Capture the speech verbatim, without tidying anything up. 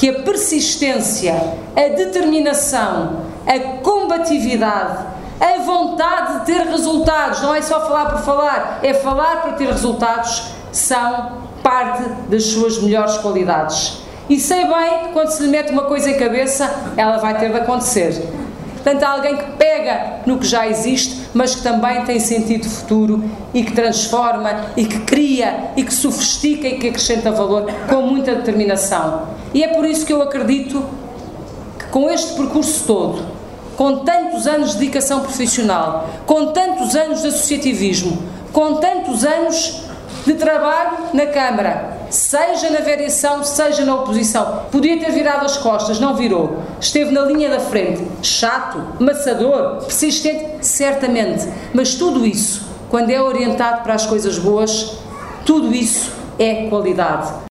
que a persistência, a determinação, a combatividade, a vontade de ter resultados, não é só falar por falar, é falar para ter resultados, são parte das suas melhores qualidades. E sei bem que quando se lhe mete uma coisa em cabeça, ela vai ter de acontecer. Portanto, há alguém que pega no que já existe, mas que também tem sentido futuro e que transforma e que cria e que sofistica e que acrescenta valor com muita determinação. E é por isso que eu acredito que com este percurso todo, com tantos anos de dedicação profissional, com tantos anos de associativismo, com tantos anos de trabalho na Câmara, seja na variação, seja na oposição, podia ter virado as costas, não virou, esteve na linha da frente, chato, maçador, persistente, certamente, mas tudo isso, quando é orientado para as coisas boas, tudo isso é qualidade.